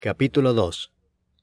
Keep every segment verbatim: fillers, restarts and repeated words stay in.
Capítulo dos.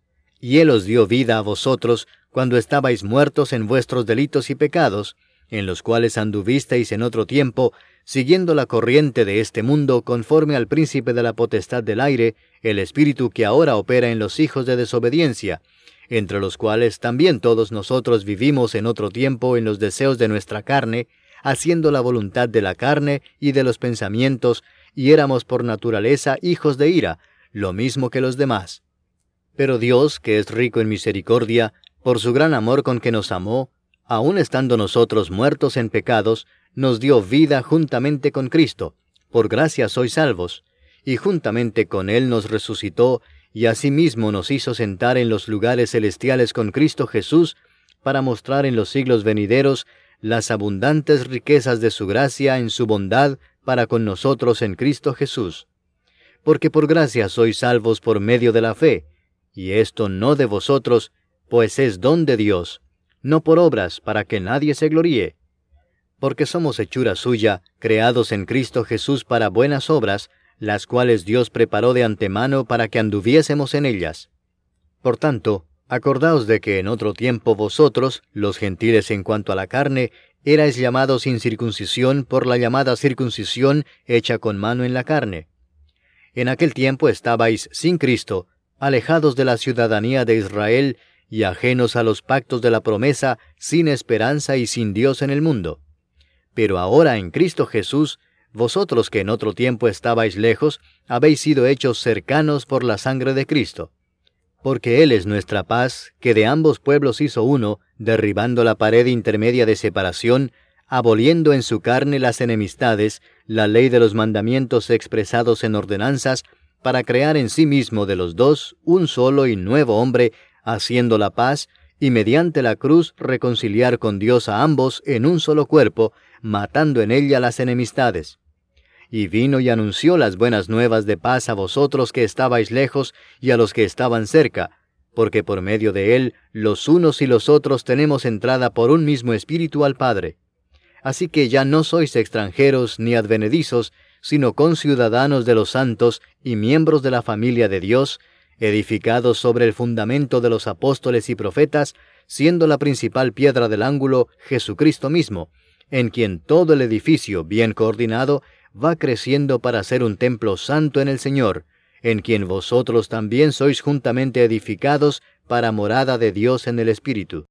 Y Él os dio vida a vosotros, cuando estabais muertos en vuestros delitos y pecados, en los cuales anduvisteis en otro tiempo, siguiendo la corriente de este mundo, conforme al príncipe de la potestad del aire, el espíritu que ahora opera en los hijos de desobediencia, entre los cuales también todos nosotros vivimos en otro tiempo en los deseos de nuestra carne, haciendo la voluntad de la carne y de los pensamientos, y éramos por naturaleza hijos de ira, lo mismo que los demás. Pero Dios, que es rico en misericordia, por su gran amor con que nos amó, aun estando nosotros muertos en pecados, nos dio vida juntamente con Cristo. Por gracia sois salvos. Y juntamente con Él nos resucitó, y asimismo nos hizo sentar en los lugares celestiales con Cristo Jesús, para mostrar en los siglos venideros las abundantes riquezas de su gracia en su bondad para con nosotros en Cristo Jesús. Porque por gracia sois salvos por medio de la fe, y esto no de vosotros, pues es don de Dios, no por obras, para que nadie se gloríe. Porque somos hechura suya, creados en Cristo Jesús para buenas obras, las cuales Dios preparó de antemano para que anduviésemos en ellas. Por tanto, acordaos de que en otro tiempo vosotros, los gentiles en cuanto a la carne, erais llamados sin circuncisión por la llamada circuncisión hecha con mano en la carne. En aquel tiempo estabais sin Cristo, alejados de la ciudadanía de Israel y ajenos a los pactos de la promesa, sin esperanza y sin Dios en el mundo. Pero ahora en Cristo Jesús, vosotros que en otro tiempo estabais lejos, habéis sido hechos cercanos por la sangre de Cristo. Porque Él es nuestra paz, que de ambos pueblos hizo uno, derribando la pared intermedia de separación, aboliendo en su carne las enemistades, la ley de los mandamientos expresados en ordenanzas, para crear en sí mismo de los dos un solo y nuevo hombre, haciendo la paz, y mediante la cruz reconciliar con Dios a ambos en un solo cuerpo, matando en ella las enemistades. Y vino y anunció las buenas nuevas de paz a vosotros que estabais lejos y a los que estaban cerca, porque por medio de él los unos y los otros tenemos entrada por un mismo espíritu al Padre. Así que ya no sois extranjeros ni advenedizos, sino conciudadanos de los santos y miembros de la familia de Dios, edificados sobre el fundamento de los apóstoles y profetas, siendo la principal piedra del ángulo Jesucristo mismo, en quien todo el edificio bien coordinado va creciendo para ser un templo santo en el Señor, en quien vosotros también sois juntamente edificados para morada de Dios en el Espíritu.